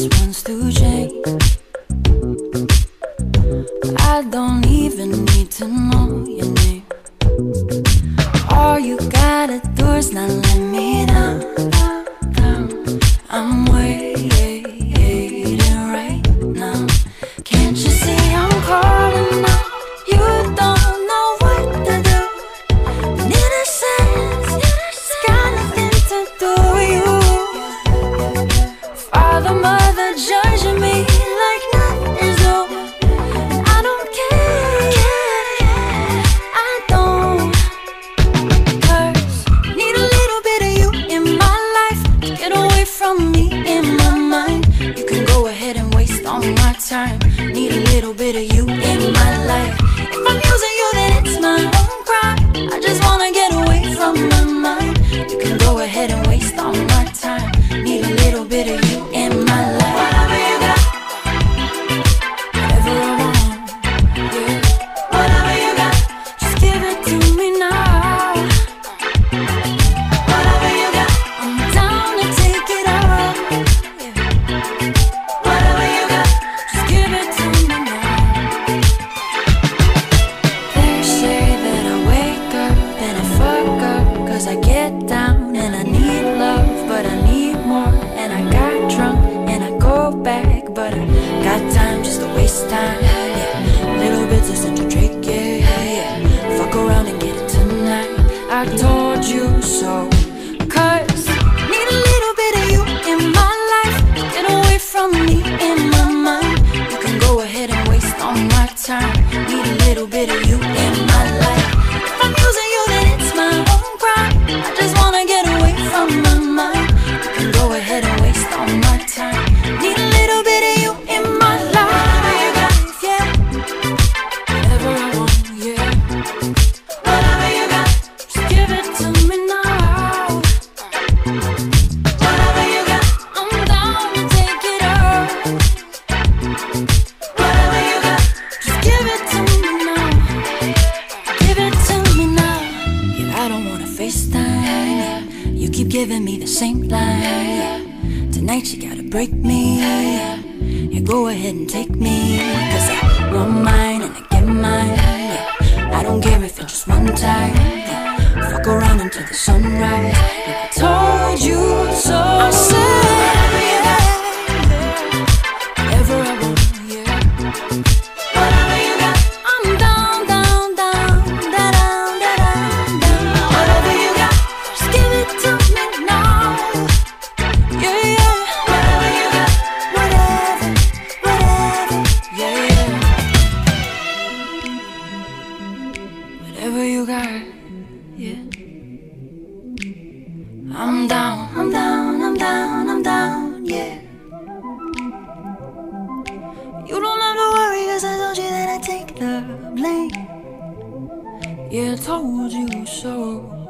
just wants to change. I don't even need to know your name. All you gotta do is not let me down, down. I'm waiting right now. Can't you see I'm calling out? You don't know what to do. And in a sense, it's got nothing to do with you. Father, mother judging me like nothing's new. I don't care, I don't. 'Cause need a little bit of you in my life to get away from me in my mind. You can go ahead and waste all my time. Need a little bit of you in my life. If I'm using you, then it's my own crime. I just wanna get away from my mind. You can go ahead and waste all my time. Need a little bit of you in my life. Whatever you got, whatever I want, yeah. Whatever you got, just give it to me now. Whatever you got, I'm down to take it all, yeah. Whatever you got, just give it to me now. They say that I wake up and I fuck up, 'cause I get down and I need love, but I need more. And I got drunk and I go back, but I got time just to waste time, yeah. Little bits of Central Drake, yeah, yeah. Fuck around and get it tonight. I told you so. 'Cause need a little bit of you in my life. Get away from me in my mind. You can go ahead and waste all my time. Need a little bit of you in my life. If I'm using you, then it's my own crime. I just wanna get away from my mind. You can go ahead and waste all my time. Need a little bit of you in my life, yeah. Whatever I want, yeah. Whatever you got, just give it to me now. Whatever you got, I'm down to take it all. Whatever you got, just give it to me now. Give it to me now. Yeah, I don't wanna FaceTime, yeah. You keep giving me the same line, yeah. Tonight you gotta break me, yeah. Yeah, go ahead and take me, 'cause I want mine and I get mine, yeah. I don't care if it's just one time, yeah. Fuck around until the sunrise, yeah. I told you so. I said, yeah. Whatever I want, yeah. Whatever you got, I'm down, down, down, da down, da down, down. Whatever you got, just give it to me now. Yeah, yeah. Whatever you got, whatever, whatever, yeah, yeah. Whatever you got, yeah. I'm down, I'm down, I'm down, I'm down, yeah. You don't have to worry, 'cause I told you that I take the blame. Yeah, I told you so.